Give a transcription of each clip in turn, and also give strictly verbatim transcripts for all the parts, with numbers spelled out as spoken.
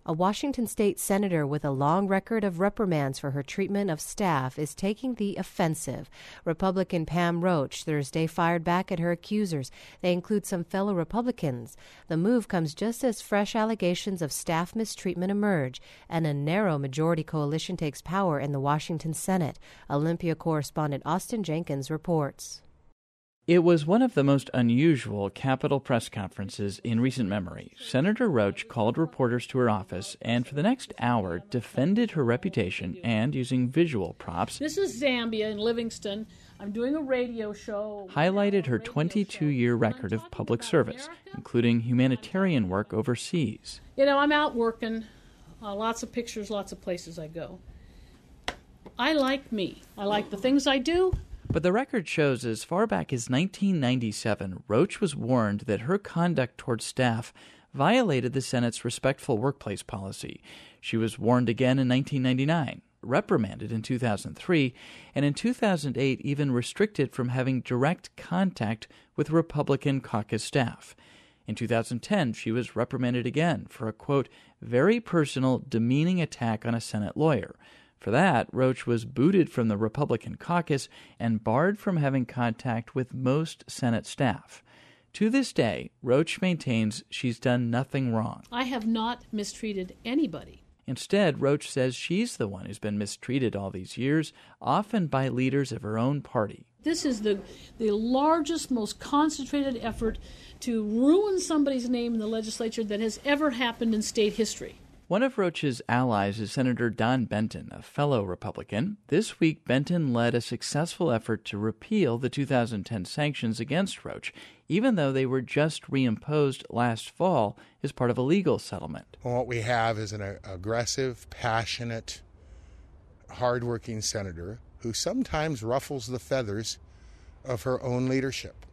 A Washington state senator with a long record of reprimands for her treatment of staff is taking the offensive. Republican Pam Roach Thursday fired back at her accusers. They include some fellow Republicans. The move comes just as fresh allegations of staff mistreatment emerge, and a narrow majority coalition takes power in the Washington Senate. Olympia correspondent Austin Jenkins reports. It was one of the most unusual Capitol press conferences in recent memory. Senator Roach called reporters to her office and for the next hour defended her reputation and, using visual props, this is Zambia in Livingston. I'm doing a radio show. Highlighted her twenty-two-year record of public service, including humanitarian work overseas. You know, I'm out working. Uh, lots of pictures, lots of places I go. I like me. I like the things I do. But the record shows as far back as nineteen ninety-seven, Roach was warned that her conduct towards staff violated the Senate's respectful workplace policy. She was warned again in nineteen ninety-nine, reprimanded in two thousand three, and in two thousand eight even restricted from having direct contact with Republican caucus staff. In two thousand ten, she was reprimanded again for a, quote, very personal, demeaning attack on a Senate lawyer. For that, Roach was booted from the Republican caucus and barred from having contact with most Senate staff. To this day, Roach maintains she's done nothing wrong. I have not mistreated anybody. Instead, Roach says she's the one who's been mistreated all these years, often by leaders of her own party. This is the, the largest, most concentrated effort to ruin somebody's name in the legislature that has ever happened in state history. One of Roach's allies is Senator Don Benton, a fellow Republican. This week, Benton led a successful effort to repeal the two thousand ten sanctions against Roach, even though they were just reimposed last fall as part of a legal settlement. Well, what we have is an aggressive, passionate, hardworking senator who sometimes ruffles the feathers of her own leadership.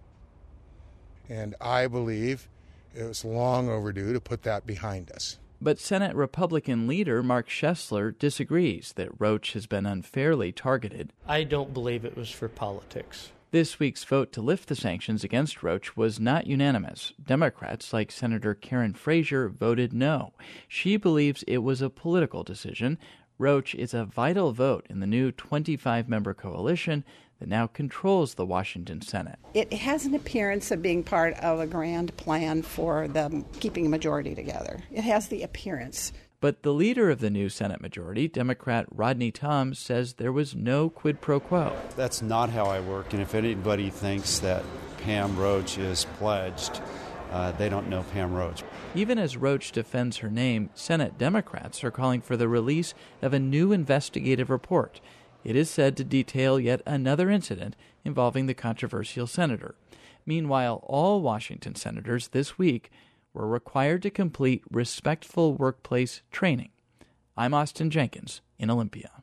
And I believe it was long overdue to put that behind us. But Senate Republican leader Mark Schessler disagrees that Roach has been unfairly targeted. I don't believe it was for politics. This week's vote to lift the sanctions against Roach was not unanimous. Democrats, like Senator Karen Frazier, voted no. She believes it was a political decision. Roach is a vital vote in the new twenty-five member coalition that now controls the Washington Senate. It has an appearance of being part of a grand plan for them keeping a majority together. It has the appearance. But the leader of the new Senate majority, Democrat Rodney Toms, says there was no quid pro quo. That's not how I work, and if anybody thinks that Pam Roach is pledged, uh, they don't know Pam Roach. Even as Roach defends her name, Senate Democrats are calling for the release of a new investigative report. It is said to detail yet another incident involving the controversial senator. Meanwhile, all Washington senators this week were required to complete respectful workplace training. I'm Austin Jenkins in Olympia.